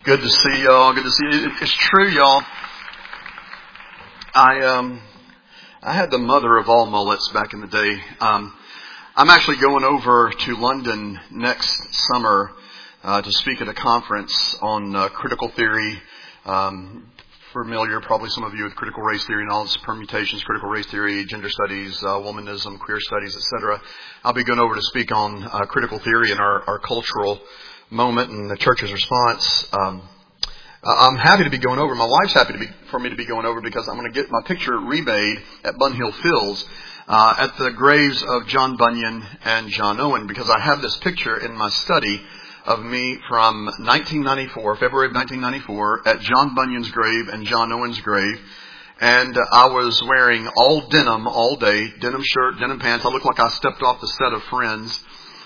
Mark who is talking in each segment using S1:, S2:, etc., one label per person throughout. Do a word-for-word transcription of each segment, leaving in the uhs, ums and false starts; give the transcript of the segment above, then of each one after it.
S1: Good to see y'all. Good to see you. It's true, y'all. I um I had the mother of all mullets back in the day. Um, I'm actually going over to London next summer uh, to speak at a conference on uh, critical theory. Um, familiar, probably some of you, with critical race theory and all its permutations, critical race theory, gender studies, uh, womanism, queer studies, et cetera. I'll be going over to speak on uh, critical theory and our, our cultural moment and the church's response. Um, I'm happy to be going over. My wife's happy to be for me to be going over because I'm going to get my picture remade at Bunhill Fields uh, at the graves of John Bunyan and John Owen, because I have this picture in my study of me from nineteen ninety-four, February of nineteen ninety-four, at John Bunyan's grave and John Owen's grave. And uh, I was wearing all denim all day, denim shirt, denim pants. I looked like I stepped off the set of Friends.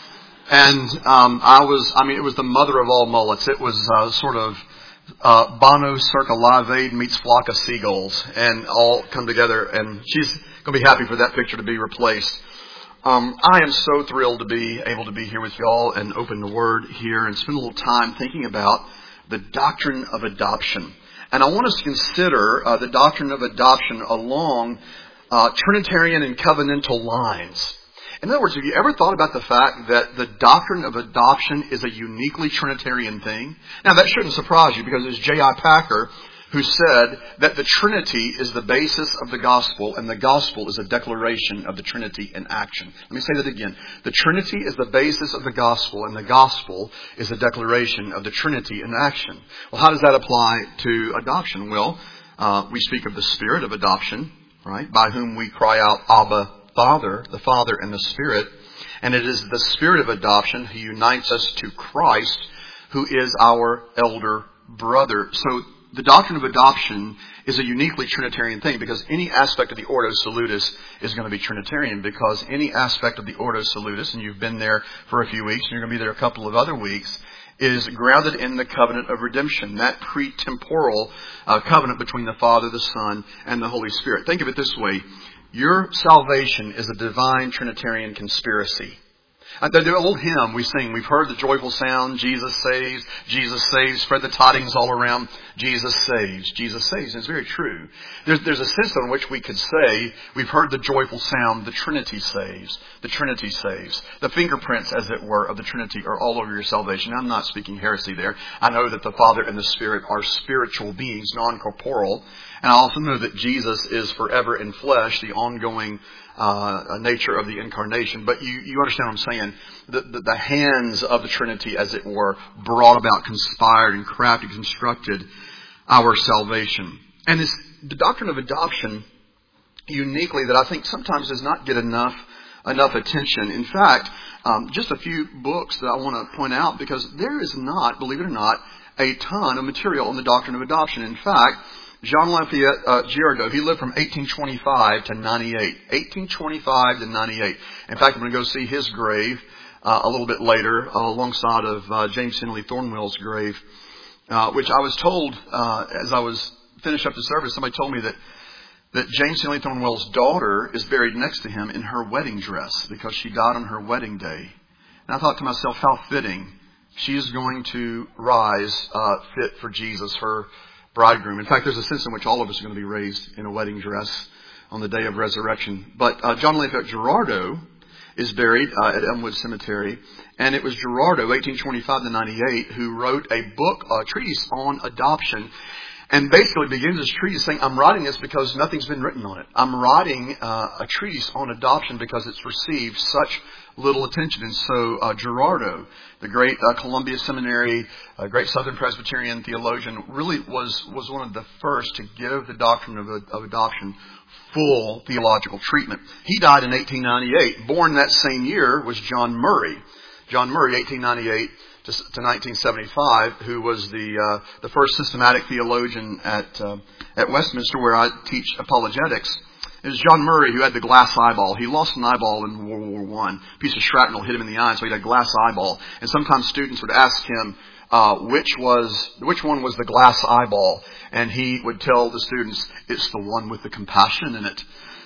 S1: And um, I was, I mean, it was the mother of all mullets. It was uh, sort of uh, Bono circa Live Aid meets Flock of Seagulls, and all come together. And she's going to be happy for that picture to be replaced. Um, I am so thrilled to be able to be here with y'all and open the Word here and spend a little time thinking about the doctrine of adoption. And I want us to consider uh, the doctrine of adoption along uh, Trinitarian and covenantal lines. In other words, have you ever thought about the fact that the doctrine of adoption is a uniquely Trinitarian thing? Now, that shouldn't surprise you, because it's J I Packer who said that the Trinity is the basis of the gospel, and the gospel is a declaration of the Trinity in action. Let me say that again. The Trinity is the basis of the gospel, and the gospel is a declaration of the Trinity in action. Well, how does that apply to adoption? Well, uh, we speak of the Spirit of adoption, right, by whom we cry out, Abba, Father, the Father and the Spirit. And it is the Spirit of adoption who unites us to Christ, who is our elder brother. So the doctrine of adoption is a uniquely Trinitarian thing, because any aspect of the Ordo Salutis is going to be Trinitarian, because any aspect of the Ordo Salutis, and you've been there for a few weeks, and you're going to be there a couple of other weeks, is grounded in the covenant of redemption, that pre-temporal uh, covenant between the Father, the Son, and the Holy Spirit. Think of it this way. Your salvation is a divine Trinitarian conspiracy. Uh, the, the old hymn we sing, we've heard the joyful sound, Jesus saves, Jesus saves, spread the tidings all around, Jesus saves, Jesus saves. And it's very true. There's, there's a sense in which we could say, we've heard the joyful sound, the Trinity saves, the Trinity saves. The fingerprints, as it were, of the Trinity are all over your salvation. I'm not speaking heresy there. I know that the Father and the Spirit are spiritual beings, non-corporeal. And I also know that Jesus is forever in flesh, the ongoing uh, nature of the incarnation. But you, you understand what I'm saying? The, the, the hands of the Trinity, as it were, brought about, conspired, and crafted, constructed our salvation. And this, the doctrine of adoption, uniquely, that I think sometimes does not get enough enough attention. In fact, um, just a few books that I want to point out, because there is not, believe it or not, a ton of material on the doctrine of adoption. In fact, Jean Lafayette uh, Girardot, he lived from eighteen twenty-five to ninety-eight. eighteen twenty-five to ninety-eight. In fact, I'm going to go see his grave uh, a little bit later, uh, alongside of uh, James Henley Thornwell's grave, uh, which I was told, uh, as I was finished up the service, somebody told me that, that James Henley Thornwell's daughter is buried next to him in her wedding dress, because she died on her wedding day. And I thought to myself, how fitting. She is going to rise uh, fit for Jesus, her bridegroom. In fact, there's a sense in which all of us are going to be raised in a wedding dress on the day of resurrection. But uh, John Lafayette Girardot is buried uh, at Elmwood Cemetery. And it was Girardot, eighteen twenty-five to ninety-eight, who wrote a book, a treatise on adoption. And basically begins his treatise saying, I'm writing this because nothing's been written on it. I'm writing uh, a treatise on adoption because it's received such little attention. And so uh, Girardot, the great uh, Columbia Seminary, uh, great Southern Presbyterian theologian, really was, was one of the first to give the doctrine of, of adoption full theological treatment. He died in eighteen ninety-eight. Born that same year was John Murray. John Murray, eighteen ninety-eight to, to nineteen seventy-five, who was the uh, the first systematic theologian at uh, at Westminster, where I teach apologetics. It was John Murray who had the glass eyeball. He lost an eyeball in World War One. A piece of shrapnel hit him in the eye, so he had a glass eyeball. And sometimes students would ask him uh, which was which one was the glass eyeball, and he would tell the students, "It's the one with the compassion in it."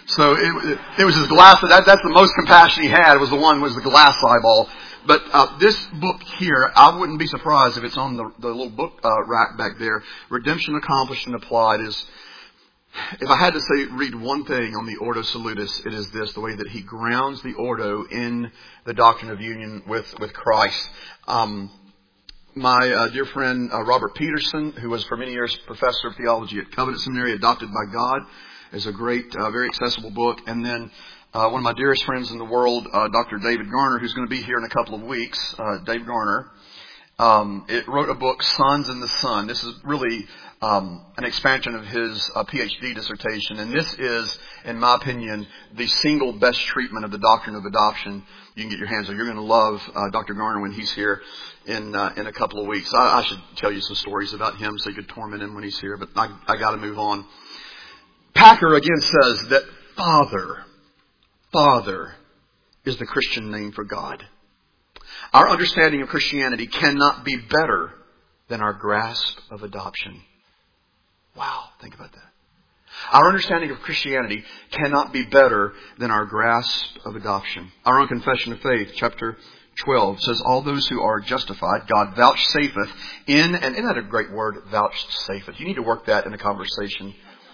S1: So it, it, it was his glass. That, that's the most compassion he had. Was the one was the glass eyeball. But uh, this book here, I wouldn't be surprised if it's on the, the little book uh, rack back there. Redemption Accomplished and Applied is. If I had to say, read one thing on the Ordo Salutis, it is this: the way that he grounds the Ordo in the doctrine of union with with Christ. Um, My uh, dear friend uh, Robert Peterson, who was for many years professor of theology at Covenant Seminary, Adopted by God, is a great, uh, very accessible book. And then uh, one of my dearest friends in the world, uh, Doctor David Garner, who's going to be here in a couple of weeks, uh, Dave Garner, um, it wrote a book, Sons in the Sun. This is really um, an expansion of his uh, PhD dissertation. And this is, in my opinion, the single best treatment of the doctrine of adoption you can get your hands on. You're going to love uh, Doctor Garner when he's here in uh, in a couple of weeks. I, I should tell you some stories about him so you could torment him when he's here, but I, I got to move on. Packer again says that Father, Father is the Christian name for God. Our understanding of Christianity cannot be better than our grasp of adoption. Wow, think about that. Our understanding of Christianity cannot be better than our grasp of adoption. Our own Confession of Faith, chapter twelve, says, all those who are justified, God vouchsafeth in, and isn't that a great word, vouchsafeth? You need to work that in a conversation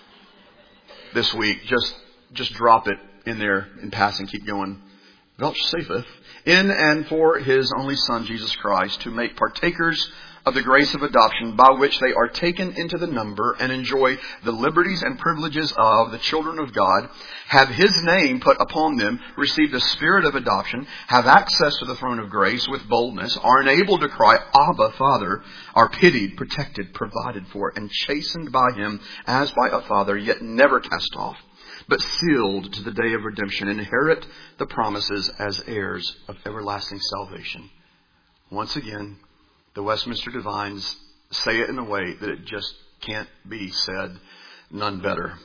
S1: this week. Just, just drop it in there in passing, keep going. Vouchsafeth in and for His only Son, Jesus Christ, to make partakers of the grace of adoption, by which they are taken into the number and enjoy the liberties and privileges of the children of God, have His name put upon them, receive the spirit of adoption, have access to the throne of grace with boldness, are enabled to cry, Abba, Father, are pitied, protected, provided for, and chastened by Him as by a father, yet never cast off, but sealed to the day of redemption, inherit the promises as heirs of everlasting salvation. Once again, the Westminster Divines say it in a way that it just can't be said none better.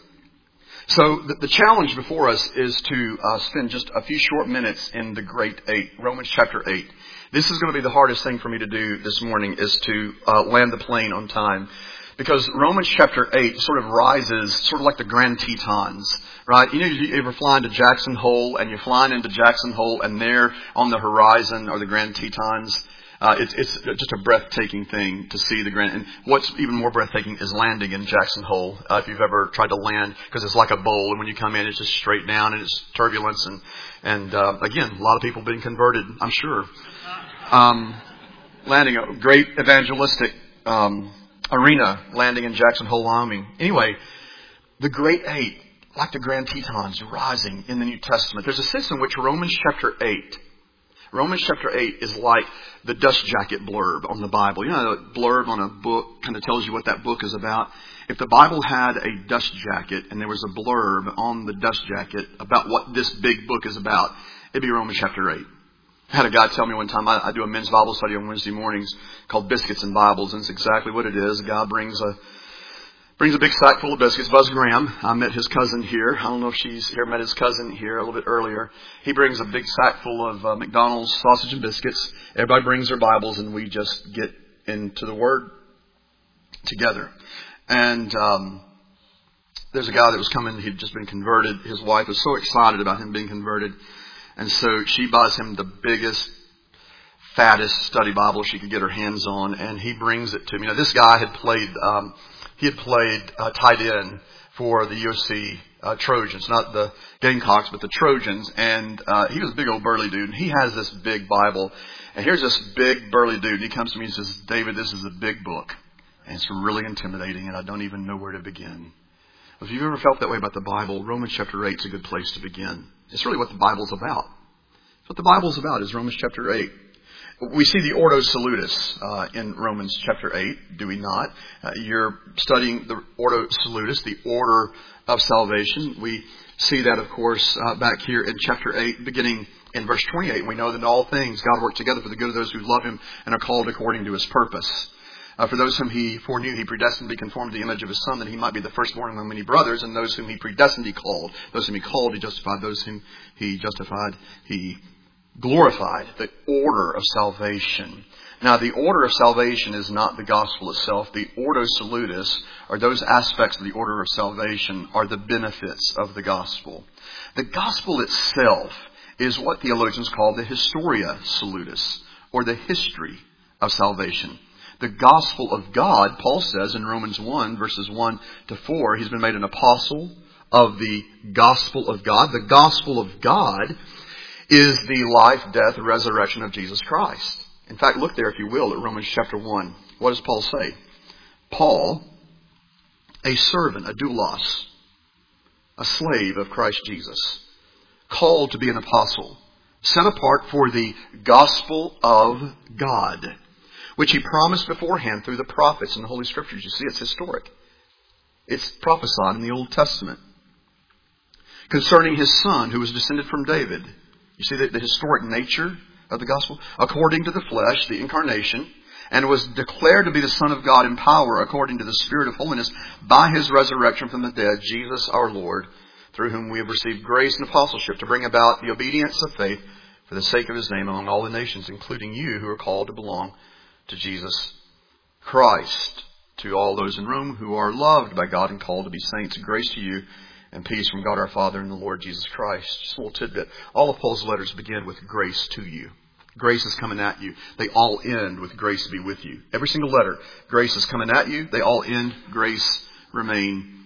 S1: So the, the challenge before us is to uh, spend just a few short minutes in the Great Eight, Romans chapter eight. This is going to be the hardest thing for me to do this morning, is to uh, land the plane on time. Because Romans chapter eight sort of rises, sort of like the Grand Tetons, right? You know, you ever fly into Jackson Hole, and you're flying into Jackson Hole, and there on the horizon are the Grand Tetons. Uh, it's, it's just a breathtaking thing to see the Grand. And what's even more breathtaking is landing in Jackson Hole. Uh, if you've ever tried to land, because it's like a bowl, and when you come in, it's just straight down, and it's turbulence. And and uh, again, a lot of people being converted, I'm sure. Um, landing a great evangelistic um, arena, landing in Jackson Hole, Wyoming. Anyway, the Great Eight, like the Grand Tetons, rising in the New Testament. There's a sense in which Romans chapter eight. Romans chapter eight is like the dust jacket blurb on the Bible. You know, a blurb on a book kind of tells you what that book is about. If the Bible had a dust jacket and there was a blurb on the dust jacket about what this big book is about, it'd be Romans chapter eight. I had a guy tell me one time, I, I do a men's Bible study on Wednesday mornings called Biscuits and Bibles, and it's exactly what it is. A guy brings a Brings a big sack full of biscuits. Buzz Graham, I met his cousin here. I don't know if she's here, met his cousin here a little bit earlier. He brings a big sack full of uh, McDonald's sausage and biscuits. Everybody brings their Bibles, and we just get into the Word together. And um, there's a guy that was coming. He'd just been converted. His wife was so excited about him being converted. And so she buys him the biggest, fattest study Bible she could get her hands on, and he brings it to me. Now, this guy had played... Um, He had played uh, tight end for the U S C uh, Trojans, not the Gamecocks, but the Trojans. And uh, he was a big old burly dude. And he has this big Bible. And here's this big burly dude. And he comes to me and says, David, this is a big book. And it's really intimidating, and I don't even know where to begin. If you've ever felt that way about the Bible, Romans chapter eight is a good place to begin. It's really what the Bible's about. It's what the Bible's about is Romans chapter eight. We see the Ordo Salutis uh, in Romans chapter eight, do we not? Uh, you're studying the Ordo Salutis, the order of salvation. We see that, of course, uh, back here in chapter eight, beginning in verse twenty-eight. We know that in all things God worked together for the good of those who love Him and are called according to His purpose. Uh, for those whom He foreknew, He predestined to be conformed to the image of His Son, that He might be the firstborn among many brothers. And those whom He predestined, He called. Those whom He called, He justified. Those whom He justified, He glorified, the order of salvation. Now, the order of salvation is not the gospel itself. The ordo salutis, or those aspects of the order of salvation, are the benefits of the gospel. The gospel itself is what theologians call the historia salutis, or the history of salvation. The gospel of God, Paul says in Romans one, verses one to four, he's been made an apostle of the gospel of God. The gospel of God is the life, death, resurrection of Jesus Christ. In fact, look there, if you will, at Romans chapter one. What does Paul say? Paul, a servant, a doulos, a slave of Christ Jesus, called to be an apostle, set apart for the gospel of God, which he promised beforehand through the prophets and the Holy Scriptures. You see, it's historic. It's prophesied in the Old Testament concerning his son who was descended from David. You see the, the historic nature of the gospel? According to the flesh, the incarnation, and was declared to be the Son of God in power according to the Spirit of holiness by his resurrection from the dead, Jesus our Lord, through whom we have received grace and apostleship to bring about the obedience of faith for the sake of his name among all the nations, including you who are called to belong to Jesus Christ. To all those in Rome who are loved by God and called to be saints, grace to you and peace from God our Father and the Lord Jesus Christ. Just a little tidbit. All of Paul's letters begin with grace to you. Grace is coming at you. They all end with grace be with you. Every single letter, grace is coming at you. They all end, grace remain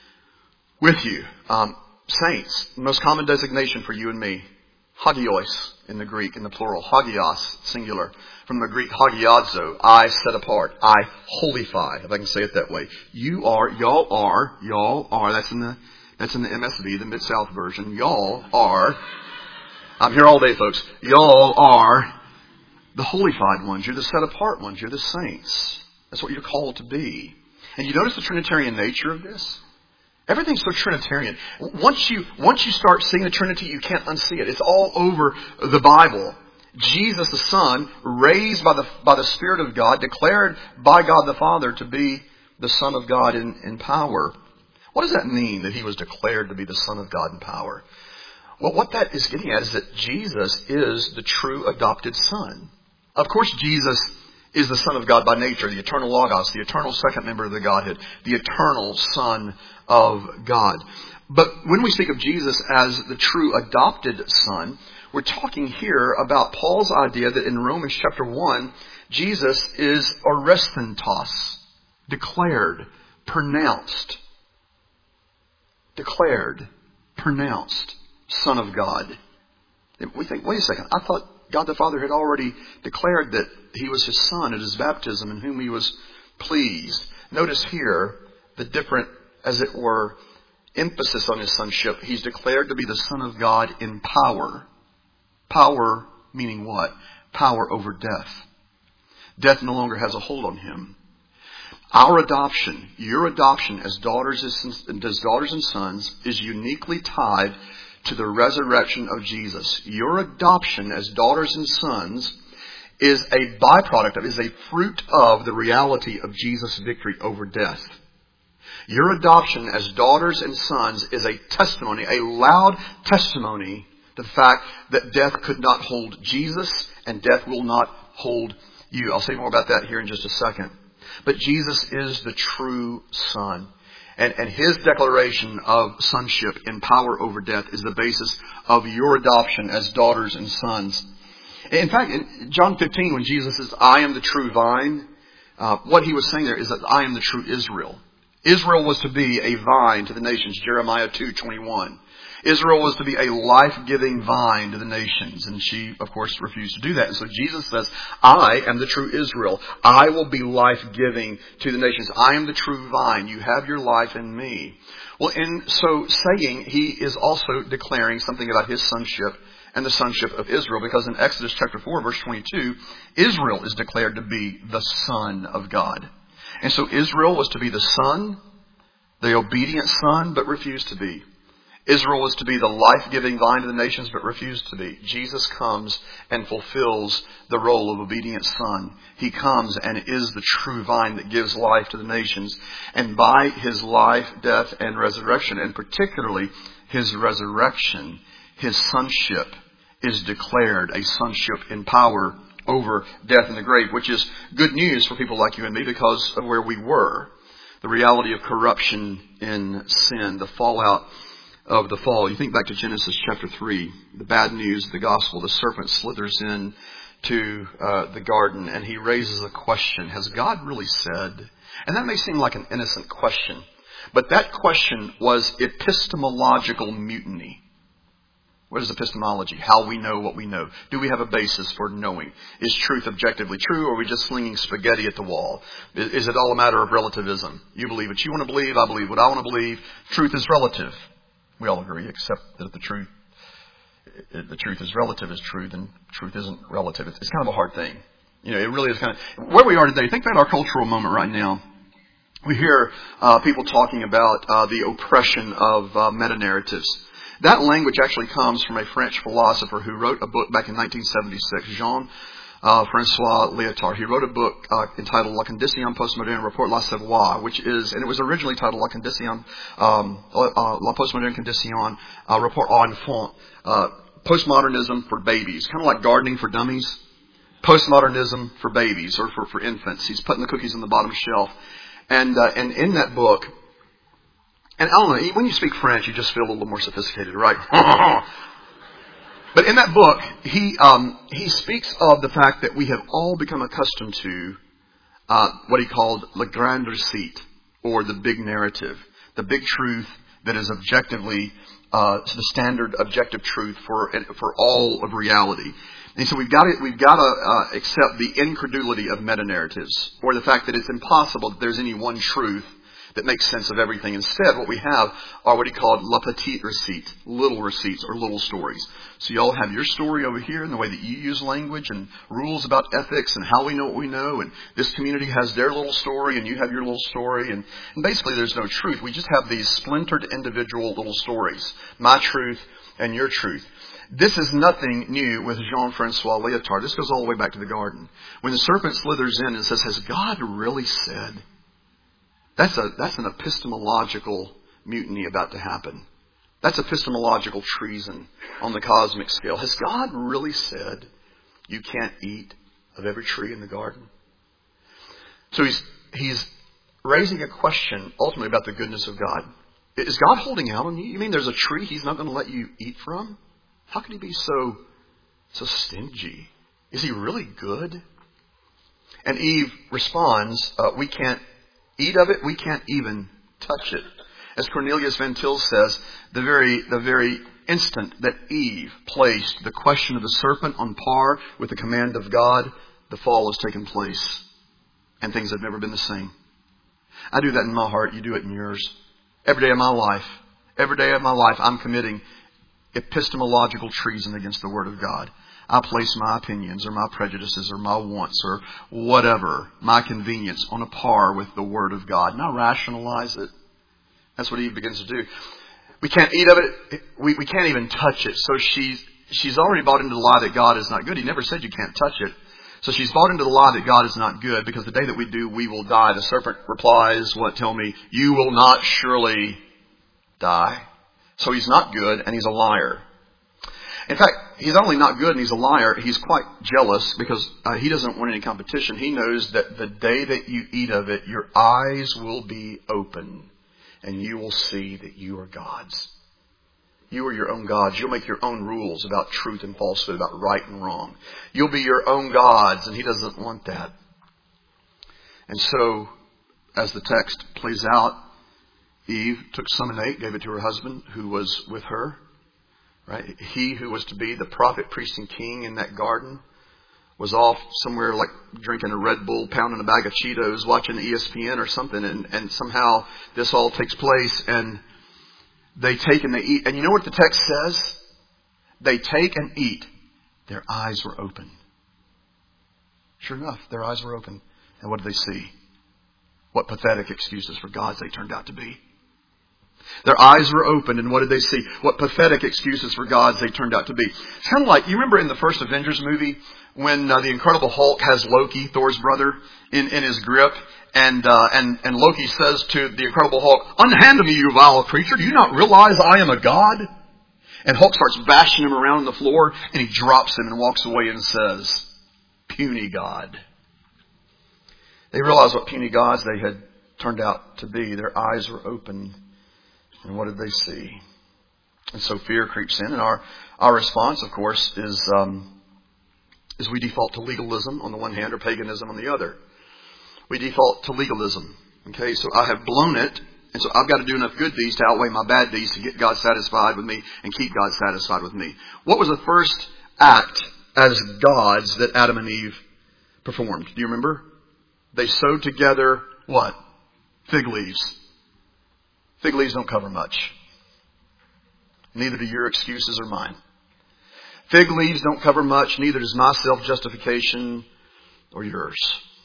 S1: with you. Um, saints, the most common designation for you and me. Hagios in the Greek, in the plural. Hagios, singular. From the Greek hagiadzo, I set apart. I holify, if I can say it that way. You are, y'all are, y'all are, that's in the That's in the M S V, the Mid-South version. Y'all are, I'm here all day, folks. Y'all are the holified ones. You're the set-apart ones. You're the saints. That's what you're called to be. And you notice the Trinitarian nature of this? Everything's so Trinitarian. Once you, once you start seeing the Trinity, you can't unsee it. It's all over the Bible. Jesus, the Son, raised by the, by the Spirit of God, declared by God the Father to be the Son of God in, in power. What does that mean, that he was declared to be the Son of God in power? Well, what that is getting at is that Jesus is the true adopted Son. Of course, Jesus is the Son of God by nature, the eternal Logos, the eternal second member of the Godhead, the eternal Son of God. But when we speak of Jesus as the true adopted Son, we're talking here about Paul's idea that in Romans chapter one, Jesus is oresthontos, declared, pronounced. Declared, pronounced, Son of God. We think, wait a second, I thought God the Father had already declared that he was his Son at his baptism in whom he was pleased. Notice here the different, as it were, emphasis on his sonship. He's declared to be the Son of God in power. Power meaning what? Power over death. Death no longer has a hold on him. Our adoption, your adoption as daughters, as daughters and sons, is uniquely tied to the resurrection of Jesus. Your adoption as daughters and sons is a byproduct of, is a fruit of the reality of Jesus' victory over death. Your adoption as daughters and sons is a testimony, a loud testimony to the fact that death could not hold Jesus and death will not hold you. I'll say more about that here in just a second. But Jesus is the true Son. And, and his declaration of sonship in power over death is the basis of your adoption as daughters and sons. In fact, in John fifteen, when Jesus says, I am the true vine, uh, what he was saying there is that I am the true Israel. Israel was to be a vine to the nations, Jeremiah two twenty-one. Israel was to be a life-giving vine to the nations. And she, of course, refused to do that. And so Jesus says, I am the true Israel. I will be life-giving to the nations. I am the true vine. You have your life in me. Well, in so saying, he is also declaring something about his sonship and the sonship of Israel. Because in Exodus chapter four, verse twenty-two, Israel is declared to be the Son of God. And so Israel was to be the son, the obedient son, but refused to be. Israel was to be the life-giving vine to the nations, but refused to be. Jesus comes and fulfills the role of obedient son. He comes and is the true vine that gives life to the nations. And by his life, death, and resurrection, and particularly his resurrection, his sonship is declared a sonship in power over death and the grave, which is good news for people like you and me because of where we were. The reality of corruption in sin, the fallout of the fall. You think back to Genesis chapter three, the bad news, the gospel, the serpent slithers in to uh, the garden and he raises a question. Has God really said? And that may seem like an innocent question, but that question was epistemological mutiny. What is epistemology? How we know what we know. Do we have a basis for knowing? Is truth objectively true, or are we just slinging spaghetti at the wall? Is it all a matter of relativism? You believe what you want to believe, I believe what I want to believe. Truth is relative. We all agree, except that the truth, if the truth is relative is true, then truth isn't relative. It's kind of a hard thing. You know, it really is kind of where we are today. Think about our cultural moment right now. We hear uh, people talking about uh, the oppression of uh, meta-narratives. That language actually comes from a French philosopher who wrote a book back in nineteen seventy-six, Jean uh, Francois Lyotard. He wrote a book uh, entitled La Condition Postmoderne Rapport la Savoir, which is, and it was originally titled La Condition, um, uh, La Postmoderne Condition uh, Rapport à Enfant, uh, postmodernism for babies, kind of like gardening for dummies. Postmodernism for babies or for, for infants. He's putting the cookies on the bottom shelf. And, uh, and in that book, and I don't know, when you speak French, you just feel a little more sophisticated, right? But in that book, he um, he speaks of the fact that we have all become accustomed to uh, what he called le grand récit, or the big narrative, the big truth that is objectively uh, the standard objective truth for for all of reality. And so we've got to we've got to uh, accept the incredulity of meta narratives, or the fact that it's impossible that there's any one truth that makes sense of everything. Instead, what we have are what he called la petite récit, little receipts or little stories. So you all have your story over here in the way that you use language and rules about ethics and how we know what we know. And this community has their little story and you have your little story. And, and basically there's no truth. We just have these splintered individual little stories. My truth and your truth. This is nothing new with Jean-Francois Lyotard. This goes all the way back to the garden. When the serpent slithers in and says, has God really said? That's a that's an epistemological mutiny about to happen. That's epistemological treason on the cosmic scale. Has God really said you can't eat of every tree in the garden? So he's he's raising a question ultimately about the goodness of God. Is God holding out on you? You mean there's a tree He's not going to let you eat from? How can He be so so stingy? Is He really good? And Eve responds, uh, we can't eat of it, we can't even touch it. As Cornelius Van Til says, the very the very instant that Eve placed the question of the serpent on par with the command of God, the fall has taken place. And things have never been the same. I do that in my heart, you do it in yours. Every day of my life, every day of my life, I'm committing epistemological treason against the Word of God. I place my opinions or my prejudices or my wants or whatever, my convenience on a par with the Word of God. And I rationalize it. That's what Eve begins to do. We can't eat of it. We, we can't even touch it. So she's, she's already bought into the lie that God is not good. He never said you can't touch it. So she's bought into the lie that God is not good because the day that we do, we will die. The serpent replies, what? Tell me, you will not surely die. So he's not good and he's a liar. In fact, he's not only not good and he's a liar, he's quite jealous because uh, he doesn't want any competition. He knows that the day that you eat of it, your eyes will be open and you will see that you are God's. You are your own gods. You'll make your own rules about truth and falsehood, about right and wrong. You'll be your own gods, and he doesn't want that. And so, as the text plays out, Eve took some and ate, gave it to her husband who was with her. Right? He who was to be the prophet, priest, and king in that garden was off somewhere like drinking a Red Bull, pounding a bag of Cheetos, watching E S P N or something, and, and somehow this all takes place, and they take and they eat. And you know what the text says? They take and eat. Their eyes were open. Sure enough, their eyes were open. And what did they see? What pathetic excuses for gods they turned out to be. Their eyes were open, and what did they see? What pathetic excuses for gods they turned out to be. It's kind of like, you remember in the first Avengers movie when uh, the Incredible Hulk has Loki, Thor's brother, in, in his grip, and, uh, and and Loki says to the Incredible Hulk, "Unhand me, you vile creature! Do you not realize I am a god?" And Hulk starts bashing him around on the floor, and he drops him and walks away and says, "Puny God." They realized what puny gods they had turned out to be. Their eyes were open. And what did they see? And so fear creeps in. And our, our response, of course, is, um, is we default to legalism on the one hand or paganism on the other. We default to legalism. Okay, so I have blown it. And so I've got to do enough good deeds to outweigh my bad deeds to get God satisfied with me and keep God satisfied with me. What was the first act as gods that Adam and Eve performed? Do you remember? They sewed together what? Fig leaves. Fig leaves don't cover much. Neither do your excuses or mine. Fig leaves don't cover much. Neither does my self-justification or yours.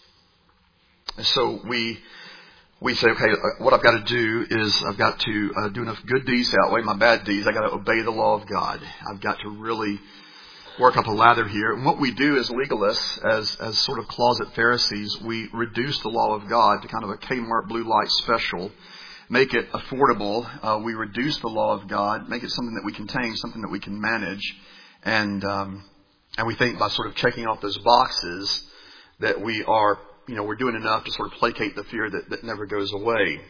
S1: And so we we say, okay, what I've got to do is I've got to uh, do enough good deeds to outweigh my bad deeds. I've got to obey the law of God. I've got to really work up a lather here. And what we do as legalists, as as sort of closet Pharisees, we reduce the law of God to kind of a Kmart blue light special, make it affordable. Uh, we reduce the law of God, make it something that we can tame, something that we can manage, and um, and we think by sort of checking off those boxes that we are, you know, we're doing enough to sort of placate the fear that, that never goes away.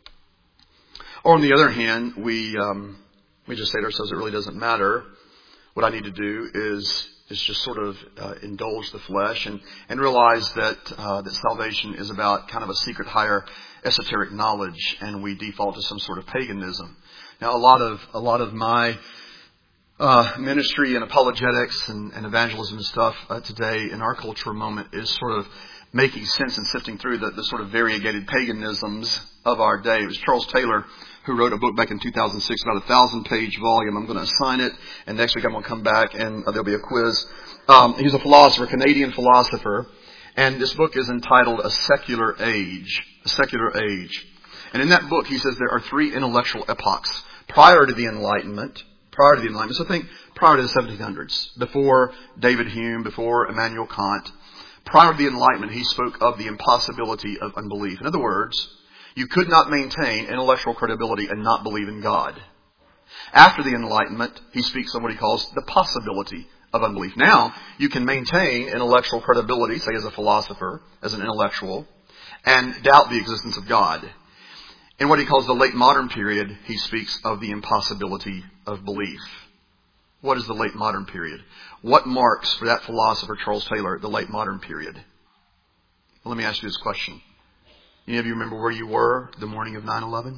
S1: Or on the other hand, we um, we just say to ourselves, it really doesn't matter. What I need to do is is just sort of uh, indulge the flesh and, and realize that uh, that salvation is about kind of a secret, higher, esoteric knowledge, and we default to some sort of paganism. Now, a lot of a lot of my uh, ministry and apologetics and, and evangelism and stuff uh, today in our cultural moment is sort of making sense and sifting through the, the sort of variegated paganisms of our day. It was Charles Taylor who wrote a book back in two thousand six, about a thousand-page volume. I'm going to assign it, and next week I'm going to come back and uh, there'll be a quiz. Um, he's a philosopher, Canadian philosopher, and this book is entitled A Secular Age. A Secular Age. And in that book he says there are three intellectual epochs prior to the Enlightenment. Prior to the Enlightenment. So think prior to the seventeen hundreds, before David Hume, before Immanuel Kant. Prior to the Enlightenment, he spoke of the impossibility of unbelief. In other words, you could not maintain intellectual credibility and not believe in God. After the Enlightenment, he speaks of what he calls the possibility of unbelief. Now, you can maintain intellectual credibility, say as a philosopher, as an intellectual, and doubt the existence of God. In what he calls the late modern period, he speaks of the impossibility of belief. What is the late modern period? What marks for that philosopher, Charles Taylor, the late modern period? Well, let me ask you this question. Any of you remember where you were the morning of nine eleven?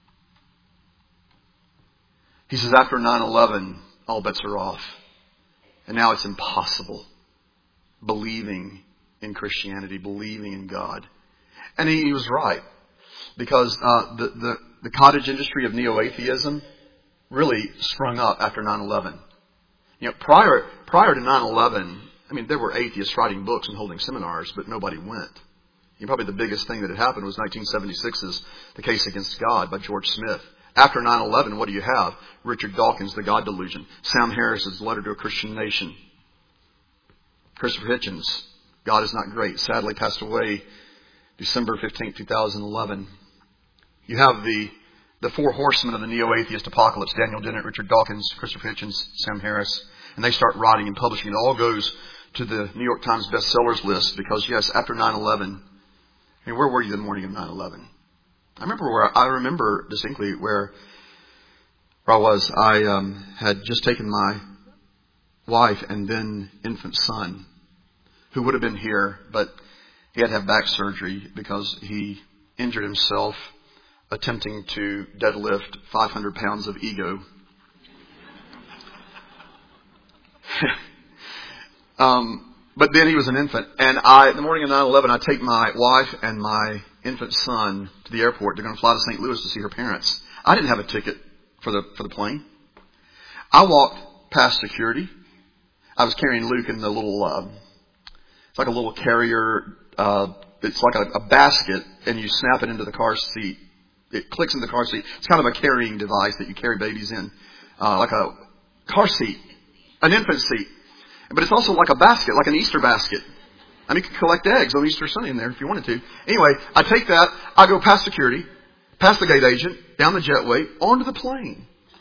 S1: He says after nine eleven, all bets are off. And now it's impossible believing in Christianity, believing in God. And he, he was right. Because uh, the, the, the cottage industry of neo-atheism really sprung up after nine eleven. You know, prior prior to nine eleven, I mean, there were atheists writing books and holding seminars, but nobody went. You know, probably the biggest thing that had happened was nineteen seventy-six's The Case Against God by George Smith. After nine eleven, what do you have? Richard Dawkins' The God Delusion. Sam Harris's Letter to a Christian Nation. Christopher Hitchens, God is Not Great, sadly passed away December fifteenth, twenty eleven. You have the The Four Horsemen of the Neo-Atheist Apocalypse, Daniel Dennett, Richard Dawkins, Christopher Hitchens, Sam Harris. And they start writing and publishing. It all goes to the New York Times bestsellers list because, yes, after nine eleven, I mean, where were you the morning of nine eleven? I remember where, I remember distinctly where, where I was. I um, had just taken my wife and then infant son, who would have been here, but he had to have back surgery because he injured himself attempting to deadlift five hundred pounds of ego. um, but then he was an infant. And I, the morning of nine eleven, I take my wife and my infant son to the airport. They're going to fly to Saint Louis to see her parents. I didn't have a ticket for the for the plane. I walked past security. I was carrying Luke in the little, uh, it's like a little carrier, uh, it's like a, a basket, and you snap it into the car seat. It clicks in the car seat. It's kind of a carrying device that you carry babies in. Uh, like a car seat. An infant seat. But it's also like a basket, like an Easter basket. I mean, you could collect eggs on Easter Sunday in there if you wanted to. Anyway, I take that. I go past security, past the gate agent, down the jetway, onto the plane.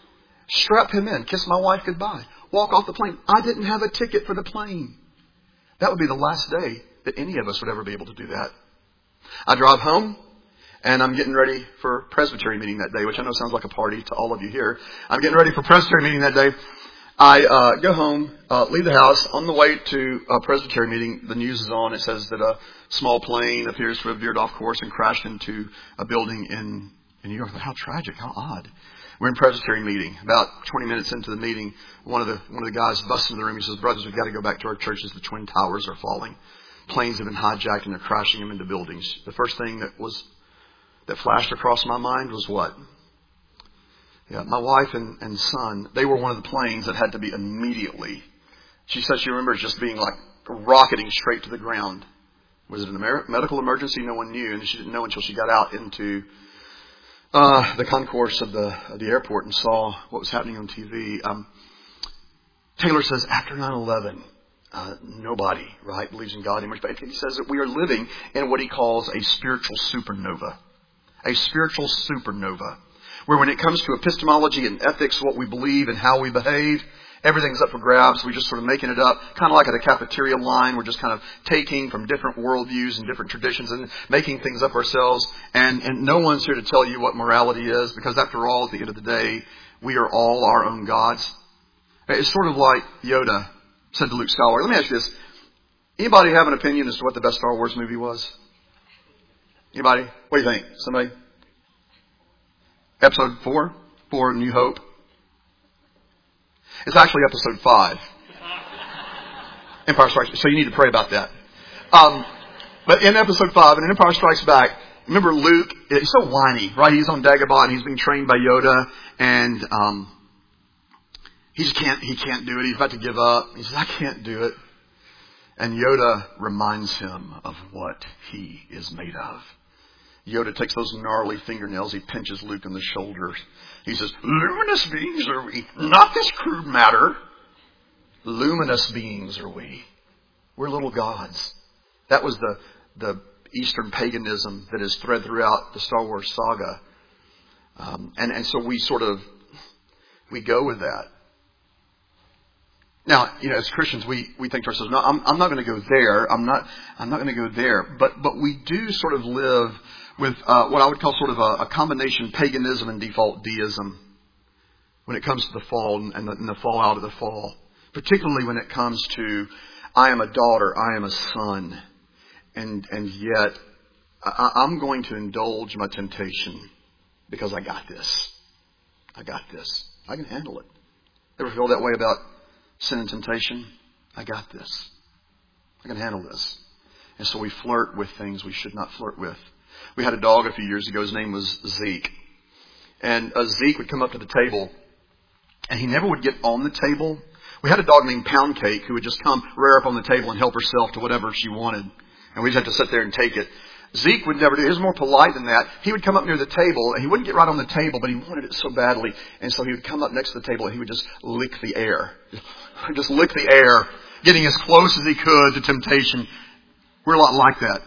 S1: Strap him in. Kiss my wife goodbye. Walk off the plane. I didn't have a ticket for the plane. That would be the last day that any of us would ever be able to do that. I drive home, and I'm getting ready for Presbytery meeting that day, which I know sounds like a party to all of you here. I'm getting ready for Presbytery meeting that day. I uh, go home, uh, leave the house. On the way to a Presbytery meeting, the news is on. It says that a small plane appears to have veered off course and crashed into a building in, in New York. How tragic, how odd. We're in Presbytery meeting. About twenty minutes into the meeting, one of the one of the guys busts into the room. He says, "Brothers, we've got to go back to our churches. The Twin Towers are falling. Planes have been hijacked and they're crashing them into buildings." The first thing that was that flashed across my mind was what? Yeah, my wife and, and son, they were one of the planes that had to be immediately. She said she remembers just being like rocketing straight to the ground. Was it a medical emergency? No one knew, and she didn't know until she got out into uh, the concourse of the of the airport and saw what was happening on T V. Um, Taylor says after nine eleven, uh, nobody, right, believes in God anymore. But he says that we are living in what he calls a spiritual supernova. A spiritual supernova. Where when it comes to epistemology and ethics, what we believe and how we behave, everything's up for grabs. We're just sort of making it up. Kind of like at a cafeteria line. We're just kind of taking from different worldviews and different traditions and making things up ourselves. And, and no one's here to tell you what morality is. Because after all, at the end of the day, we are all our own gods. It's sort of like Yoda said to Luke Skywalker. Let me ask you this. Anybody have an opinion as to what the best Star Wars movie was? Anybody? What do you think? Somebody? Episode four? For New Hope? It's actually episode five. Empire Strikes Back. So you need to pray about that. Um, but in episode five, in Empire Strikes Back, remember Luke, he's so whiny, right? He's on Dagobah and he's being trained by Yoda, and um, he just can't, he can't do it. He's about to give up. He says, I can't do it. And Yoda reminds him of what he is made of. Yoda takes those gnarly fingernails. He pinches Luke in the shoulder. He says, luminous beings are we, not this crude matter. Luminous beings are we. We're little gods. That was the, the Eastern paganism that is thread throughout the Star Wars saga. Um, and, and so we sort of, we go with that. Now, you know, as Christians, we, we think to ourselves, no, I'm, I'm not going to go there. I'm not, I'm not going to go there. But, but we do sort of live with uh, what I would call sort of a, a combination paganism and default deism when it comes to the fall and the, and the fallout of the fall. Particularly when it comes to, I am a daughter, I am a son, and and yet I, I'm going to indulge my temptation because I got this. I got this. I can handle it. Ever feel that way about sin and temptation? I got this. I can handle this. And so we flirt with things we should not flirt with. We had a dog a few years ago. His name was Zeke. And uh, Zeke would come up to the table, and he never would get on the table. We had a dog named Pound Cake who would just come rear up on the table and help herself to whatever she wanted. And we'd have to sit there and take it. Zeke would never do it. He was more polite than that. He would come up near the table, and he wouldn't get right on the table, but he wanted it so badly. And so he would come up next to the table, and he would just lick the air. Just lick the air, getting as close as he could to temptation. We're a lot like that.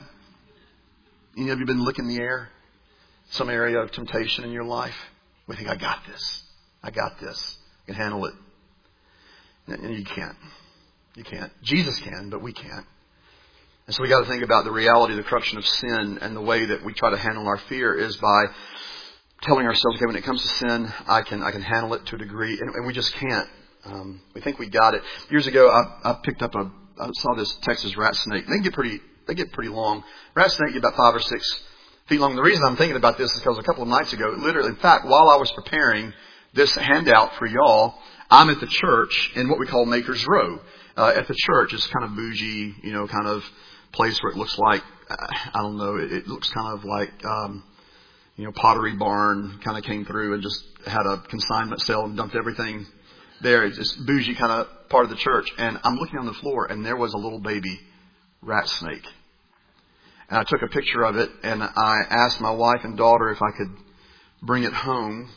S1: Any of you been licking the air? Some area of temptation in your life? We think, I got this. I got this. I can handle it. And you can't. You can't. Jesus can, but we can't. And so we got to think about the reality of the corruption of sin, and the way that we try to handle our fear is by telling ourselves, okay, when it comes to sin, I can I can handle it to a degree, and, and we just can't. Um, we think we got it. Years ago, I, I picked up a, I saw this Texas rat snake. They get pretty, they get pretty long. Rat snake get about five or six feet long. The reason I'm thinking about this is because a couple of nights ago, literally, in fact, while I was preparing this handout for y'all, I'm at the church in what we call Maker's Row. Uh, at the church, it's kind of bougie, you know, kind of place where it looks like, I don't know, it, it looks kind of like, um, you know, Pottery Barn kind of came through and just had a consignment sale and dumped everything there. It's just bougie kind of part of the church. And I'm looking on the floor, and there was a little baby rat snake. And I took a picture of it, and I asked my wife and daughter if I could bring it home.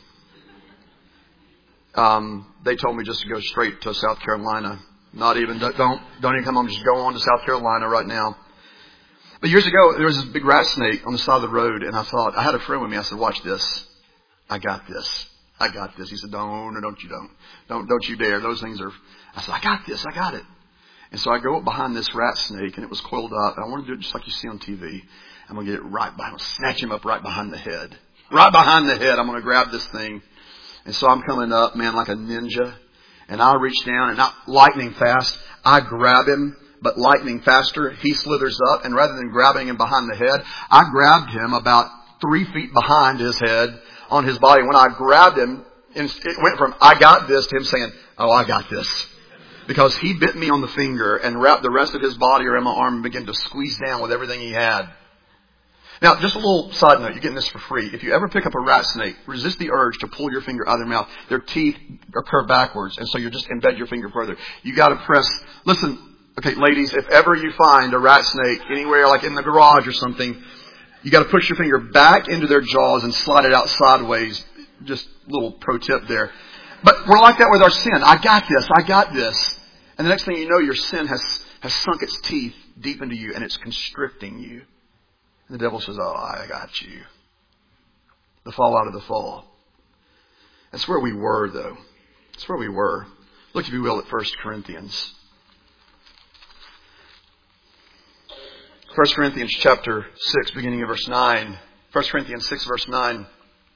S1: Um, they told me just to go straight to South Carolina. Not even, don't, don't even come home, just go on to South Carolina right now. But years ago, there was this big rat snake on the side of the road, and I thought, I had a friend with me, I said, watch this. I got this. I got this. He said, don't, no, don't you don't. Don't, don't you dare. Those things are, I said, I got this. I got it. And so I go up behind this rat snake, and it was coiled up. And I want to do it just like you see on T V. I'm going to get it right behind, I'm going to snatch him up right behind the head. Right behind the head. I'm going to grab this thing. And so I'm coming up, man, like a ninja. And I reach down, and not lightning fast, I grab him. But lightning faster, he slithers up. And rather than grabbing him behind the head, I grabbed him about three feet behind his head on his body. When I grabbed him, it went from I got this to him saying, oh, I got this. Because he bit me on the finger and wrapped the rest of his body around my arm and began to squeeze down with everything he had. Now, just a little side note. You're getting this for free. If you ever pick up a rat snake, resist the urge to pull your finger out of their mouth. Their teeth are curved backwards, and so you just embed your finger further. You got to press. Listen, okay, ladies, if ever you find a rat snake anywhere, like in the garage or something, you got to push your finger back into their jaws and slide it out sideways. Just a little pro tip there. But we're like that with our sin. I got this. I got this. And the next thing you know, your sin has, has sunk its teeth deep into you, and it's constricting you. And the devil says, oh, I got you. The fall out of the fall. That's where we were, though. That's where we were. Look, if you will, at First Corinthians. First Corinthians chapter six, beginning of verse nine. First Corinthians six, verse nine.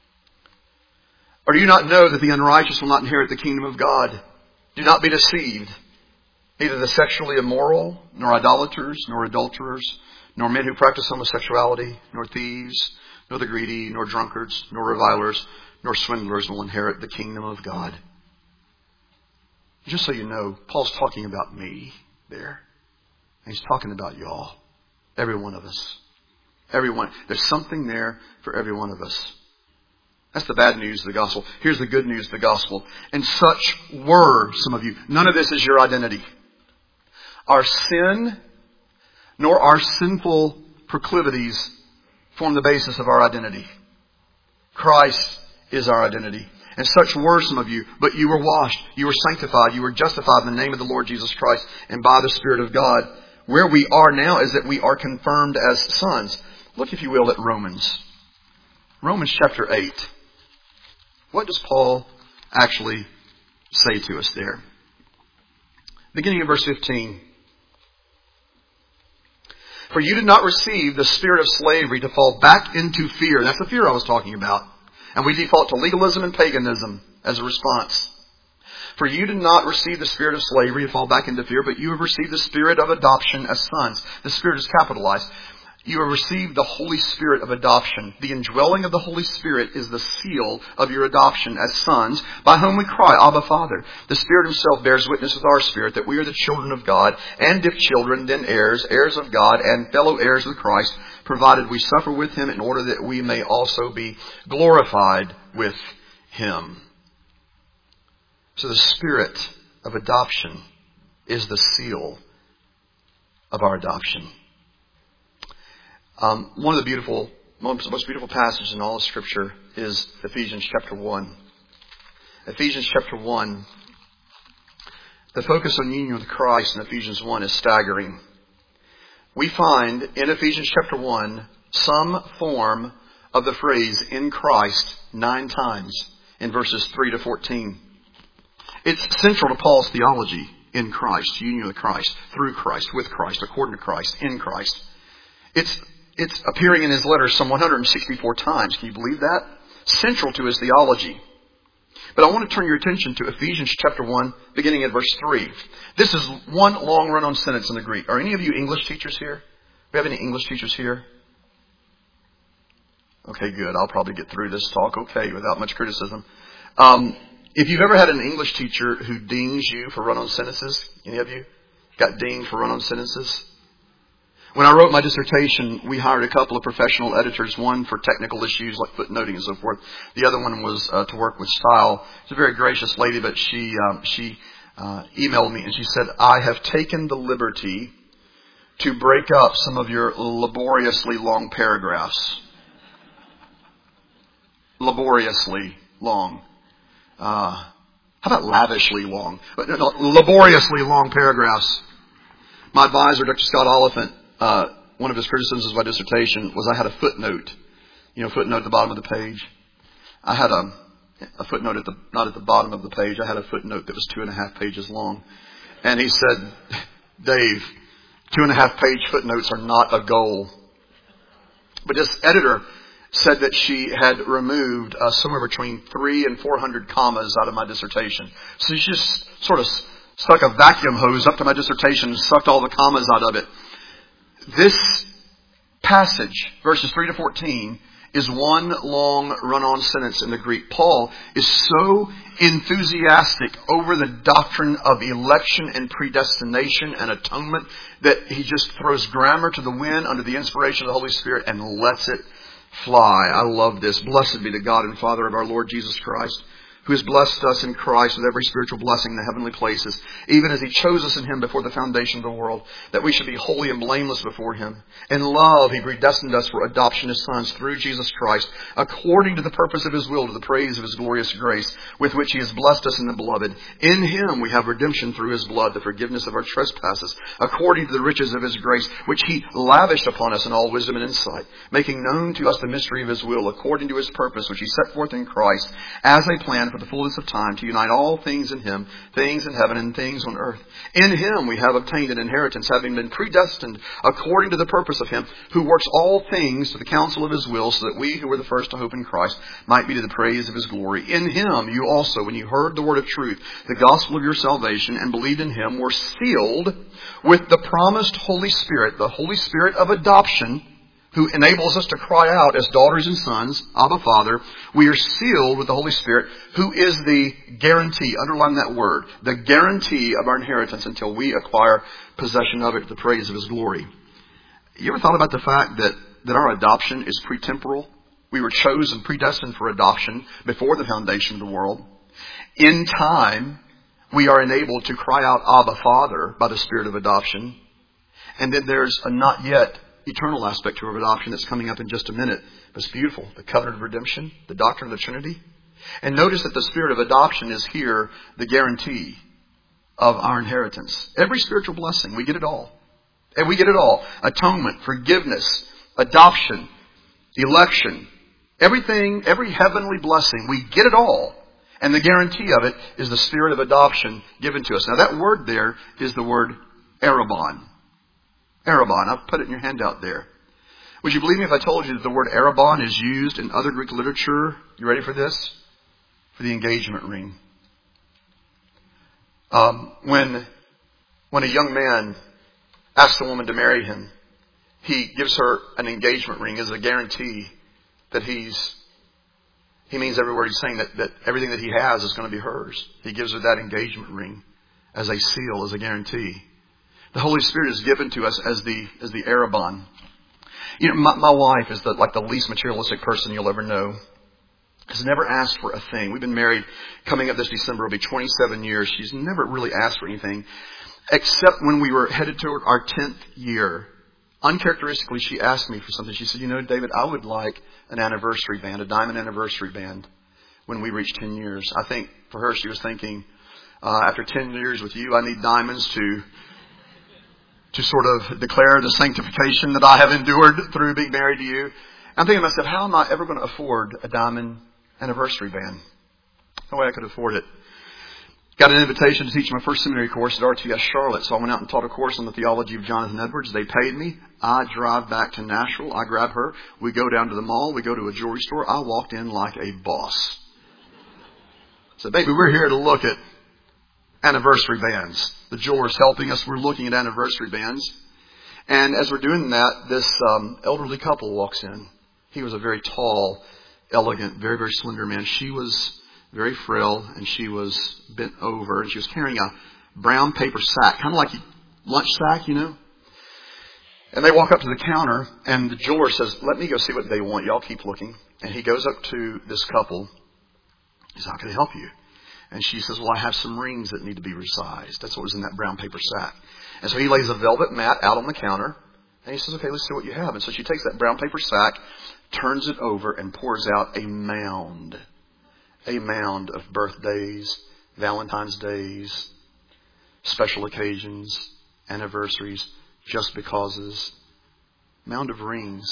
S1: Or do you not know that the unrighteous will not inherit the kingdom of God? Do not be deceived. Neither the sexually immoral, nor idolaters, nor adulterers, nor men who practice homosexuality, nor thieves, nor the greedy, nor drunkards, nor revilers, nor swindlers will inherit the kingdom of God. Just so you know, Paul's talking about me there. And he's talking about y'all. Every one of us. Every one. There's something there for every one of us. That's the bad news of the gospel. Here's the good news of the gospel. And such were some of you. None of this is your identity. Our sin, nor our sinful proclivities form the basis of our identity. Christ is our identity. And such were some of you, but you were washed, you were sanctified, you were justified in the name of the Lord Jesus Christ and by the Spirit of God. Where we are now is that we are confirmed as sons. Look, if you will, at Romans. Romans chapter eight. What does Paul actually say to us there? Beginning of verse fifteen. For you did not receive the spirit of slavery to fall back into fear. That's the fear I was talking about. And we default to legalism and paganism as a response. For you did not receive the spirit of slavery to fall back into fear, but you have received the spirit of adoption as sons. The Spirit is capitalized. You have received the Holy Spirit of adoption. The indwelling of the Holy Spirit is the seal of your adoption as sons, by whom we cry, Abba, Father. The Spirit Himself bears witness with our spirit that we are the children of God, and if children, then heirs, heirs of God, and fellow heirs with Christ, provided we suffer with Him in order that we may also be glorified with Him. So the Spirit of adoption is the seal of our adoption. Um, one of the beautiful, most, most beautiful passages in all of Scripture is Ephesians chapter one. Ephesians chapter one. The focus on union with Christ in Ephesians one is staggering. We find in Ephesians chapter one some form of the phrase "in Christ" nine times in verses three to fourteen. It's central to Paul's theology. In Christ, union with Christ, through Christ, with Christ, according to Christ, in Christ. It's It's appearing in his letters some one hundred sixty-four times. Can you believe that? Central to his theology. But I want to turn your attention to Ephesians chapter one, beginning at verse three. This is one long run-on sentence in the Greek. Are any of you English teachers here? Do we have any English teachers here? Okay, good. I'll probably get through this talk okay without much criticism. Um, if you've ever had an English teacher who dings you for run-on sentences, any of you got dinged for run-on sentences? When I wrote my dissertation, we hired a couple of professional editors, one for technical issues like footnoting and so forth. The other one was uh, to work with style. She's a very gracious lady, but she um, she uh, emailed me and she said, I have taken the liberty to break up some of your laboriously long paragraphs. Laboriously long. Uh, how about lavishly long? But no, laboriously long paragraphs. My advisor, Doctor Scott Oliphant, Uh, one of his criticisms of my dissertation was I had a footnote. You know, footnote at the bottom of the page. I had a, A footnote at the, not at the bottom of the page. I had a footnote that was two and a half pages long. And he said, Dave, two and a half page footnotes are not a goal. But this editor said that she had removed uh, somewhere between three and four hundred commas out of my dissertation. So she just sort of stuck a vacuum hose up to my dissertation and sucked all the commas out of it. This passage, verses three to fourteen, is one long run-on sentence in the Greek. Paul is so enthusiastic over the doctrine of election and predestination and atonement that he just throws grammar to the wind under the inspiration of the Holy Spirit and lets it fly. I love this. Blessed be the God and Father of our Lord Jesus Christ, who has blessed us in Christ with every spiritual blessing in the heavenly places, even as He chose us in Him before the foundation of the world, that we should be holy and blameless before Him. In love, He predestined us for adoption as sons through Jesus Christ, according to the purpose of His will, to the praise of His glorious grace, with which He has blessed us in the Beloved. In Him we have redemption through His blood, the forgiveness of our trespasses, according to the riches of His grace, which He lavished upon us in all wisdom and insight, making known to us the mystery of His will, according to His purpose, which He set forth in Christ, as a plan for the fullness of time, to unite all things in Him, things in heaven and things on earth. In Him we have obtained an inheritance, having been predestined according to the purpose of Him, who works all things to the counsel of His will, so that we who were the first to hope in Christ might be to the praise of His glory. In Him you also, when you heard the word of truth, the gospel of your salvation, and believed in Him, were sealed with the promised Holy Spirit, the Holy Spirit of adoption, who enables us to cry out as daughters and sons, Abba, Father. We are sealed with the Holy Spirit, who is the guarantee, underline that word, the guarantee of our inheritance until we acquire possession of it to the praise of His glory. You ever thought about the fact that, that our adoption is pretemporal? We were chosen, predestined for adoption before the foundation of the world. In time, we are enabled to cry out, Abba, Father, by the Spirit of adoption. And then there's a not yet eternal aspect to our adoption that's coming up in just a minute. But it's beautiful. The covenant of redemption, the doctrine of the Trinity. And notice that the Spirit of adoption is here the guarantee of our inheritance. Every spiritual blessing, we get it all. And we get it all. Atonement, forgiveness, adoption, election, everything, every heavenly blessing, we get it all. And the guarantee of it is the Spirit of adoption given to us. Now that word there is the word Arabon. Arabon. I've put it in your handout there. Would you believe me if I told you that the word Arabon is used in other Greek literature? You ready for this? For the engagement ring. Um, when, when a young man asks a woman to marry him, he gives her an engagement ring as a guarantee that he's, he means every word he's saying, that, that everything that he has is going to be hers. He gives her that engagement ring as a seal, as a guarantee. The Holy Spirit is given to us as the as the Arabon. You know, my, my wife is the, like the least materialistic person you'll ever know. Has never asked for a thing. We've been married, coming up this December, it'll be twenty-seven years. She's never really asked for anything, except when we were headed toward our tenth year. Uncharacteristically, she asked me for something. She said, you know, David, I would like an anniversary band, a diamond anniversary band, when we reach ten years. I think for her, she was thinking, uh, after ten years with you, I need diamonds to... to sort of declare the sanctification that I have endured through being married to you. I'm thinking to myself, how am I ever going to afford a diamond anniversary band? No way I could afford it. Got an invitation to teach my first seminary course at R T S Charlotte, so I went out and taught a course on the theology of Jonathan Edwards. They paid me. I drive back to Nashville. I grab her. We go down to the mall. We go to a jewelry store. I walked in like a boss. I said, baby, we're here to look at anniversary bands. The jeweler's helping us. We're looking at anniversary bands. And as we're doing that, this um, elderly couple walks in. He was a very tall, elegant, very, very slender man. She was very frail, and she was bent over, and she was carrying a brown paper sack, kind of like a lunch sack, you know. And they walk up to the counter, and the jeweler says, let me go see what they want. Y'all keep looking. And he goes up to this couple. He says, how can I help you? And she says, well, I have some rings that need to be resized. That's what was in that brown paper sack. And so he lays a velvet mat out on the counter. And he says, okay, let's see what you have. And so she takes that brown paper sack, turns it over, and pours out a mound. A mound of birthdays, Valentine's Days, special occasions, anniversaries, just becauses. Mound of rings.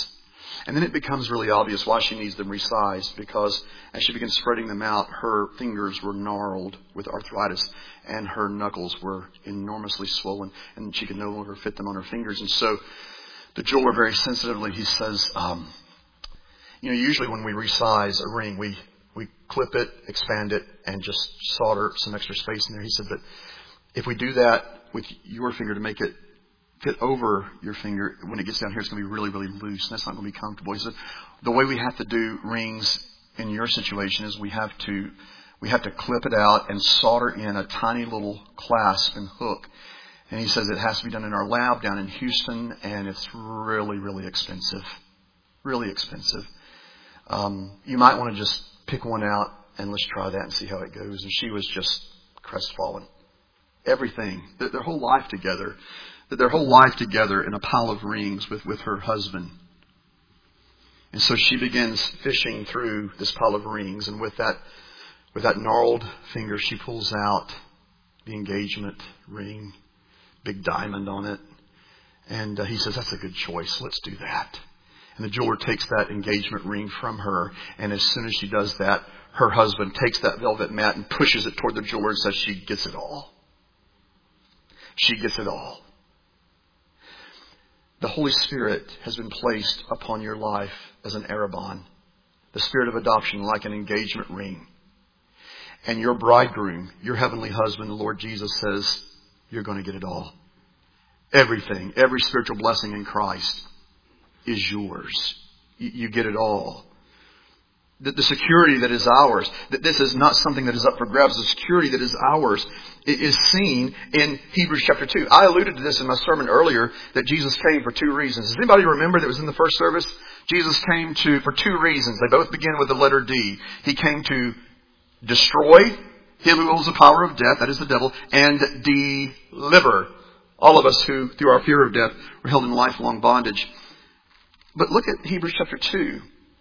S1: And then it becomes really obvious why she needs them resized, because as she begins spreading them out, her fingers were gnarled with arthritis and her knuckles were enormously swollen and she could no longer fit them on her fingers. And so the jeweler very sensitively, he says, um, you know, usually when we resize a ring, we, we clip it, expand it, and just solder some extra space in there. He said, but if we do that with your finger to make it fit over your finger, when it gets down here, it's going to be really, really loose. And that's not going to be comfortable. He said, the way we have to do rings in your situation is we have to, we have to clip it out and solder in a tiny little clasp and hook. And he says it has to be done in our lab down in Houston, and it's really, really expensive. Really expensive. Um, you might want to just pick one out and let's try that and see how it goes. And she was just crestfallen. Everything, their whole life together, their whole life together in a pile of rings with, with her husband. And so she begins fishing through this pile of rings, and with that, with that gnarled finger, she pulls out the engagement ring, big diamond on it. And uh, he says, that's a good choice. Let's do that. And the jeweler takes that engagement ring from her. And as soon as she does that, her husband takes that velvet mat and pushes it toward the jeweler and says she gets it all. She gets it all. The Holy Spirit has been placed upon your life as an arrabon, the spirit of adoption, like an engagement ring. And your bridegroom, your heavenly husband, the Lord Jesus, says, you're going to get it all. Everything, every spiritual blessing in Christ is yours. You get it all. The security that is ours, that this is not something that is up for grabs. The security that is ours is seen in Hebrews chapter two. I alluded to this in my sermon earlier, that Jesus came for two reasons. Does anybody remember that was in the first service? Jesus came to for two reasons. They both begin with the letter D. He came to destroy him who holds the power of death, that is the devil, and deliver all of us who, through our fear of death, were held in lifelong bondage. But look at Hebrews chapter two.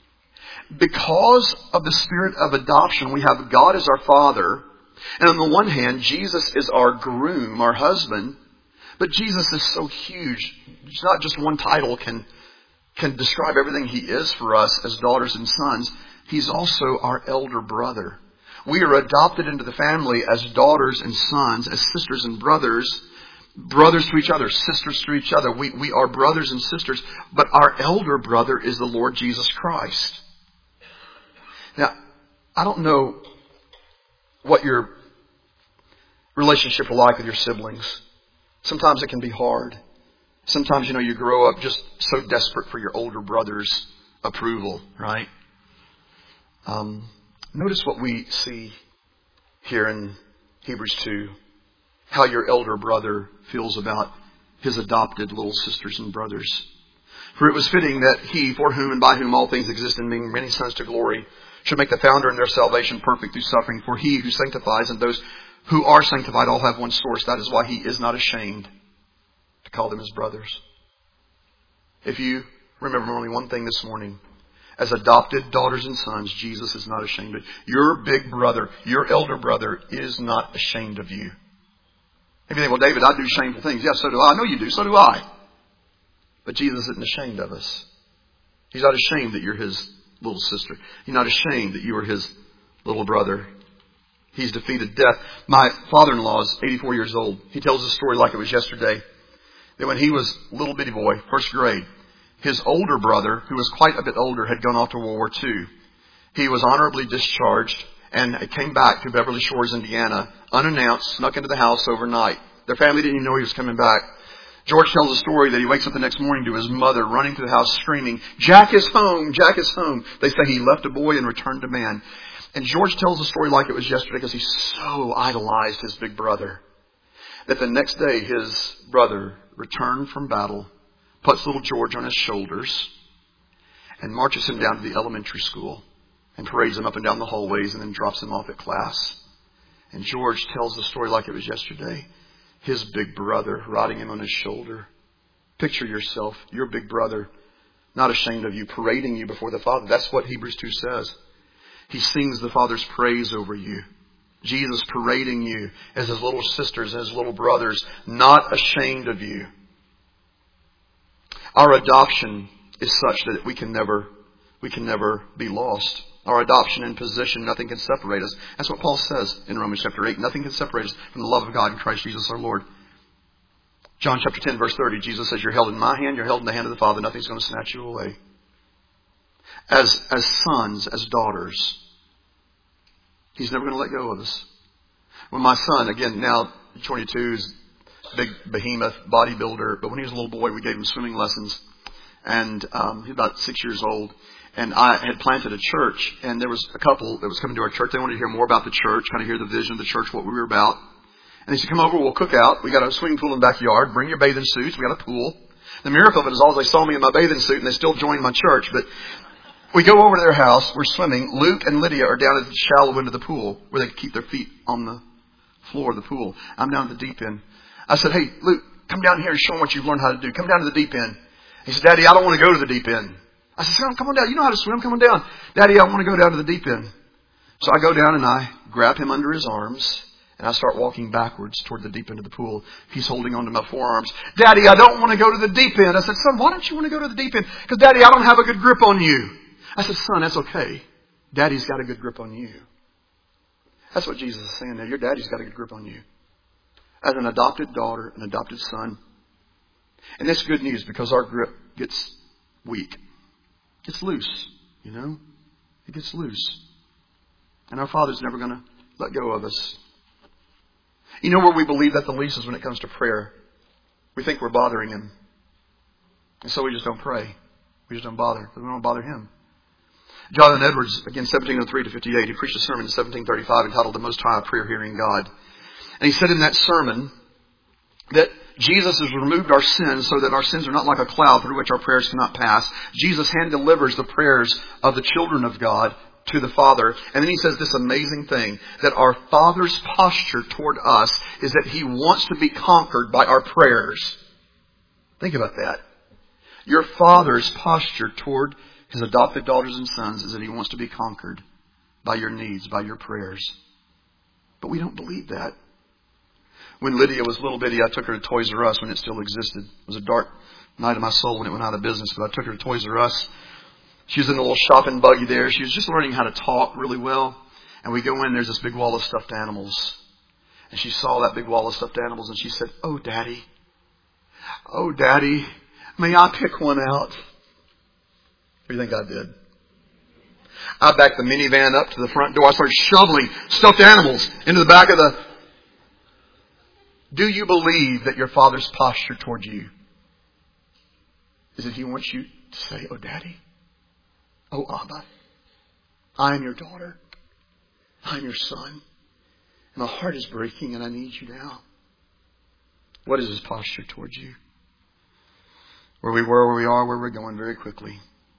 S1: Because of the spirit of adoption, we have God as our Father. And on the one hand, Jesus is our groom, our husband. But Jesus is so huge. It's not just one title can, can describe everything He is for us as daughters and sons. He's also our elder brother. We are adopted into the family as daughters and sons, as sisters and brothers. Brothers to each other, sisters to each other. We, we are brothers and sisters. But our elder brother is the Lord Jesus Christ. Now, I don't know what your relationship is like with your siblings. Sometimes it can be hard. Sometimes, you know, you grow up just so desperate for your older brother's approval, right? Um, notice what we see here in Hebrews two. How your elder brother feels about his adopted little sisters and brothers. For it was fitting that he, for whom and by whom all things exist, and being many sons to glory, should make the founder in their salvation perfect through suffering. For he who sanctifies and those who are sanctified all have one source. That is why he is not ashamed to call them his brothers. If you remember only one thing this morning, as adopted daughters and sons, Jesus is not ashamed of you. Your big brother, your elder brother, is not ashamed of you. If you think, well, David, I do shameful things. Yes, so do I. I know you do. So do I. But Jesus isn't ashamed of us. He's not ashamed that you're his little sister. He's not ashamed that you are his little brother. He's defeated death. My father-in-law is eighty-four years old. He tells a story like it was yesterday. That when he was a little bitty boy, first grade, his older brother, who was quite a bit older, had gone off to World War Two. He was honorably discharged and came back to Beverly Shores, Indiana, unannounced, snuck into the house overnight. Their family didn't even know he was coming back. George tells a story that he wakes up the next morning to his mother running through the house screaming, "Jack is home! Jack is home!" They say he left a boy and returned a man. And George tells the story like it was yesterday because he so idolized his big brother that the next day his brother returned from battle, puts little George on his shoulders, and marches him down to the elementary school and parades him up and down the hallways and then drops him off at class. And George tells the story like it was yesterday. His big brother riding him on his shoulder. Picture yourself, your big brother, not ashamed of you, parading you before the Father. That's what Hebrews two says. He sings the Father's praise over you. Jesus parading you as his little sisters and his little brothers, not ashamed of you. Our adoption is such that we can never, we can never be lost. Our adoption and position, nothing can separate us. That's what Paul says in Romans chapter eight. Nothing can separate us from the love of God in Christ Jesus our Lord. John chapter ten, verse thirty, Jesus says, you're held in my hand, you're held in the hand of the Father. Nothing's going to snatch you away. As, as sons, as daughters, He's never going to let go of us. When my son, again, now twenty-two, is a big behemoth bodybuilder, but when he was a little boy, we gave him swimming lessons. And um, he was about six years old. And I had planted a church, and there was a couple that was coming to our church. They wanted to hear more about the church, kind of hear the vision of the church, what we were about. And he said, come over, we'll cook out. We got a swimming pool in the backyard. Bring your bathing suits. We got a pool. The miracle of it is all they saw me in my bathing suit, and they still joined my church. But we go over to their house. We're swimming. Luke and Lydia are down at the shallow end of the pool where they can keep their feet on the floor of the pool. I'm down at the deep end. I said, hey, Luke, come down here and show them what you've learned how to do. Come down to the deep end. He said, Daddy, I don't want to go to the deep end. I said, son, come on down. You know how to swim. Come on down. Daddy, I want to go down to the deep end. So I go down and I grab him under his arms and I start walking backwards toward the deep end of the pool. He's holding onto my forearms. Daddy, I don't want to go to the deep end. I said, son, why don't you want to go to the deep end? Because, Daddy, I don't have a good grip on you. I said, son, that's okay. Daddy's got a good grip on you. That's what Jesus is saying there. Your daddy's got a good grip on you. As an adopted daughter, an adopted son. And that's good news because our grip gets weak. Gets loose, you know. It gets loose. And our Father's never going to let go of us. You know where we believe that the least is when it comes to prayer. We think we're bothering Him. And so we just don't pray. We just don't bother. We don't bother Him. Jonathan Edwards, again, seventeen oh three to fifty-eight, he preached a sermon in seventeen thirty-five entitled The Most High Prayer Hearing God. And he said in that sermon that Jesus has removed our sins so that our sins are not like a cloud through which our prayers cannot pass. Jesus hand delivers the prayers of the children of God to the Father. And then he says this amazing thing, that our Father's posture toward us is that He wants to be conquered by our prayers. Think about that. Your Father's posture toward His adopted daughters and sons is that He wants to be conquered by your needs, by your prayers. But we don't believe that. When Lydia was little bitty, I took her to Toys R Us when it still existed. It was a dark night of my soul when it went out of business, but I took her to Toys R Us. She was in a little shopping buggy there. She was just learning how to talk really well. And we go in, there's this big wall of stuffed animals. And she saw that big wall of stuffed animals and she said, oh, Daddy, oh, Daddy, may I pick one out? What do you think I did? I backed the minivan up to the front door. I started shoveling stuffed animals into the back of the... Do you believe that your Father's posture toward you is that He wants you to say, oh, Daddy, oh, Abba, I am your daughter. I am your son. My heart is breaking and I need you now. What is His posture towards you? Where we were, where we are, where we're going very quickly.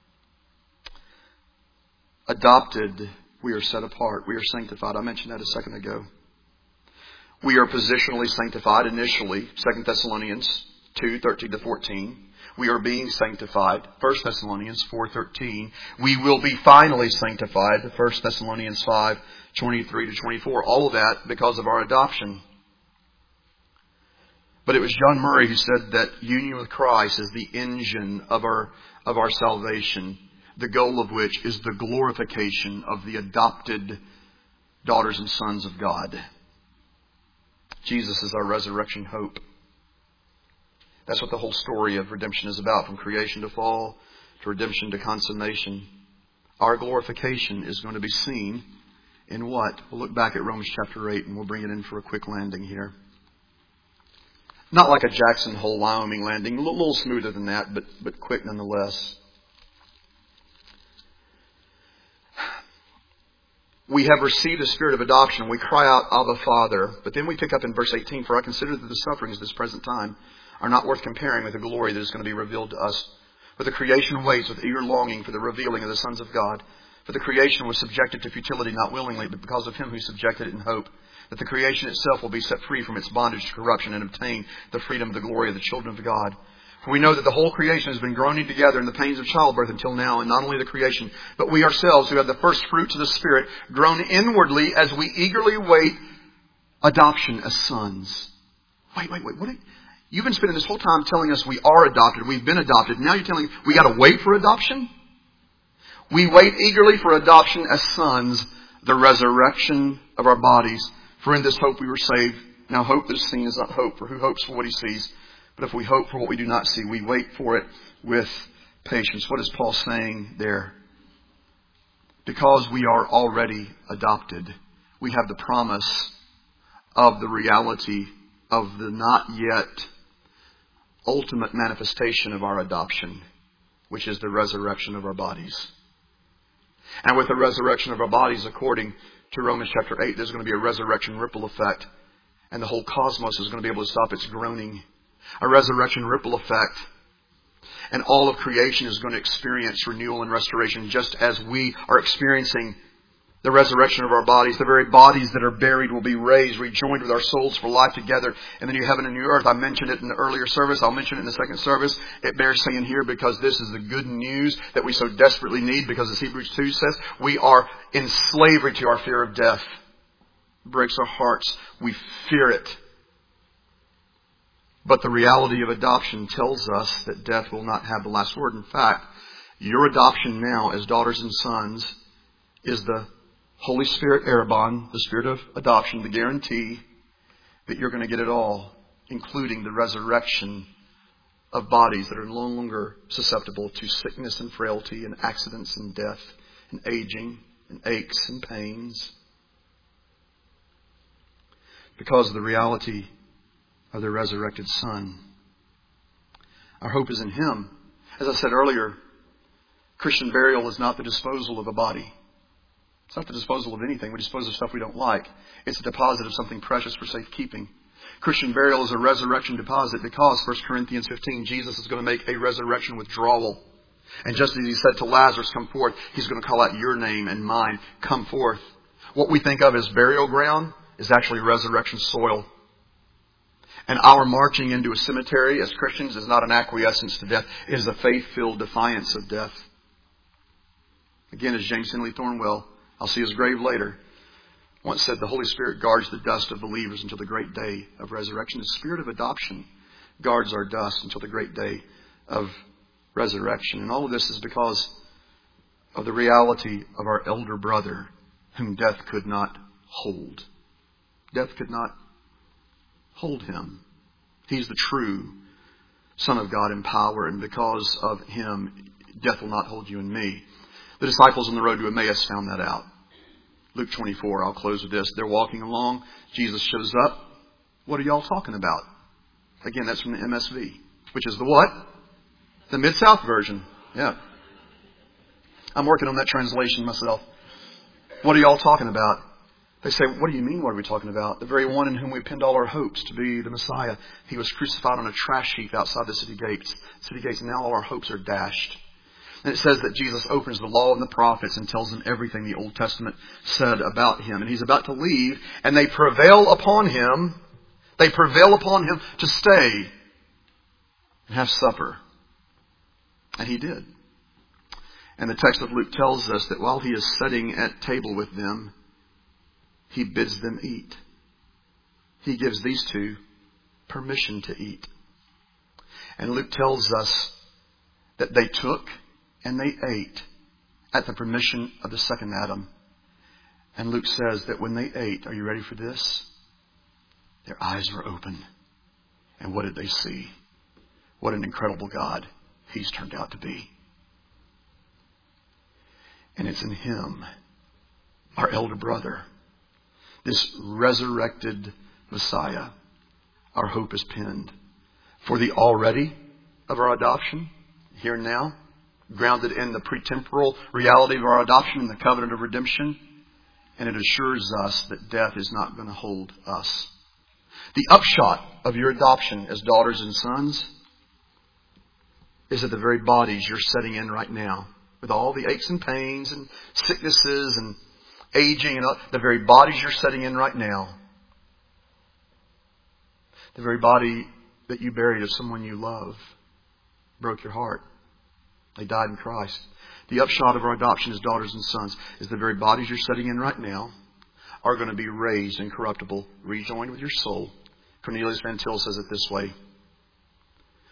S1: Adopted, we are set apart. We are sanctified. I mentioned that a second ago. We are positionally sanctified initially, Second Thessalonians two, thirteen to fourteen. We are being sanctified, First Thessalonians four, thirteen. We will be finally sanctified, First Thessalonians five, twenty-three to twenty-four. All of that because of our adoption. But it was John Murray who said that union with Christ is the engine of our, of our salvation, the goal of which is the glorification of the adopted daughters and sons of God. Jesus is our resurrection hope. That's what the whole story of redemption is about, from creation to fall, to redemption to consummation. Our glorification is going to be seen in what? We'll look back at Romans chapter eight and we'll bring it in for a quick landing here. Not like a Jackson Hole, Wyoming landing, a little, little smoother than that, but, but quick nonetheless. We have received a spirit of adoption. We cry out, Abba, Father. But then we pick up in verse eighteen, for I consider that the sufferings of this present time are not worth comparing with the glory that is going to be revealed to us. For the creation waits with eager longing for the revealing of the sons of God. For the creation was subjected to futility, not willingly, but because of Him who subjected it in hope, that the creation itself will be set free from its bondage to corruption and obtain the freedom of the glory of the children of God. For we know that the whole creation has been groaning together in the pains of childbirth until now, and not only the creation, but we ourselves who have the first fruits of the Spirit groan inwardly as we eagerly wait adoption as sons. Wait, wait, wait. What? Are, You've been spending this whole time telling us we are adopted, we've been adopted. Now you're telling we got to wait for adoption? We wait eagerly for adoption as sons, the resurrection of our bodies. For in this hope we were saved. Now hope that is seen is not hope, for who hopes for what he sees? But if we hope for what we do not see, we wait for it with patience. What is Paul saying there? Because we are already adopted, we have the promise of the reality of the not yet ultimate manifestation of our adoption, which is the resurrection of our bodies. And with the resurrection of our bodies, according to Romans chapter eight, there's going to be a resurrection ripple effect. And the whole cosmos is going to be able to stop its groaning. A resurrection ripple effect. And all of creation is going to experience renewal and restoration just as we are experiencing the resurrection of our bodies. The very bodies that are buried will be raised, rejoined with our souls for life together in the new heaven and new earth. I mentioned it in the earlier service. I'll mention it in the second service. It bears saying here because this is the good news that we so desperately need, because as Hebrews two says, we are in slavery to our fear of death. It breaks our hearts. We fear it. But the reality of adoption tells us that death will not have the last word. In fact, your adoption now as daughters and sons is the Holy Spirit, Arabon, the Spirit of adoption, the guarantee that you're going to get it all, including the resurrection of bodies that are no longer susceptible to sickness and frailty and accidents and death and aging and aches and pains. Because of the reality of the resurrected Son. Our hope is in Him. As I said earlier, Christian burial is not the disposal of a body. It's not the disposal of anything. We dispose of stuff we don't like. It's a deposit of something precious for safekeeping. Christian burial is a resurrection deposit because, First Corinthians fifteen, Jesus is going to make a resurrection withdrawal. And just as He said to Lazarus, come forth, He's going to call out your name and mine, come forth. What we think of as burial ground is actually resurrection soil. And our marching into a cemetery as Christians is not an acquiescence to death. It is a faith-filled defiance of death. Again, as James Henley Thornwell, I'll see his grave later, once said, the Holy Spirit guards the dust of believers until the great day of resurrection. The Spirit of adoption guards our dust until the great day of resurrection. And all of this is because of the reality of our elder brother, whom death could not hold. Death could not hold him. He's the true Son of God in power, and because of Him, death will not hold you and me. The disciples on the road to Emmaus found that out. Luke twenty-four, I'll close with this. They're walking along. Jesus shows up. What are y'all talking about? Again, that's from the M S V. Which is the what? The Mid-South version. Yeah. I'm working on that translation myself. What are y'all talking about? They say, what do you mean, what are we talking about? The very one in whom we pinned all our hopes to be the Messiah. He was crucified on a trash heap outside the city gates. City gates, and now all our hopes are dashed. And it says that Jesus opens the law and the prophets and tells them everything the Old Testament said about Him. And He's about to leave, and they prevail upon Him. They prevail upon Him to stay and have supper. And He did. And the text of Luke tells us that while He is sitting at table with them, He bids them eat. He gives these two permission to eat. And Luke tells us that they took and they ate at the permission of the second Adam. And Luke says that when they ate, are you ready for this? Their eyes were open. And what did they see? What an incredible God He's turned out to be. And it's in Him, our elder brother, this resurrected Messiah, our hope is pinned. For the already of our adoption, here and now, grounded in the pretemporal reality of our adoption and the covenant of redemption, and it assures us that death is not going to hold us. The upshot of your adoption as daughters and sons is that the very bodies you're setting in right now, with all the aches and pains and sicknesses and aging and all, the very bodies you're setting in right now, the very body that you buried of someone you love, broke your heart. They died in Christ. The upshot of our adoption as daughters and sons is the very bodies you're setting in right now are going to be raised incorruptible, rejoined with your soul. Cornelius Van Til says it this way.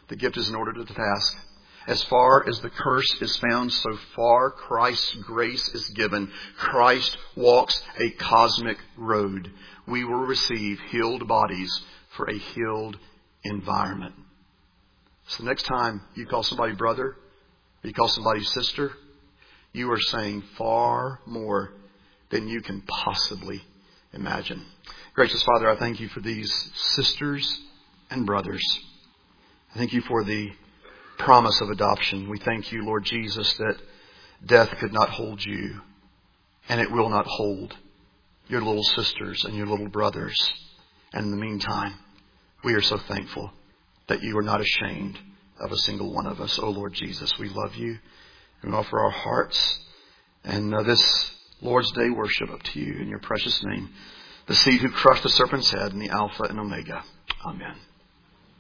S1: The gift is in order to the task. As far as the curse is found, so far Christ's grace is given. Christ walks a cosmic road. We will receive healed bodies for a healed environment. So next time you call somebody brother, you call somebody sister, you are saying far more than you can possibly imagine. Gracious Father, I thank you for these sisters and brothers. I thank you for the promise of adoption. We thank you, Lord Jesus, that death could not hold you, and it will not hold your little sisters and your little brothers. And in the meantime, we are so thankful that you are not ashamed of a single one of us. Oh, Lord Jesus, we love you and offer our hearts and uh, this Lord's Day worship up to you in your precious name, the seed who crushed the serpent's head and the Alpha and Omega. Amen.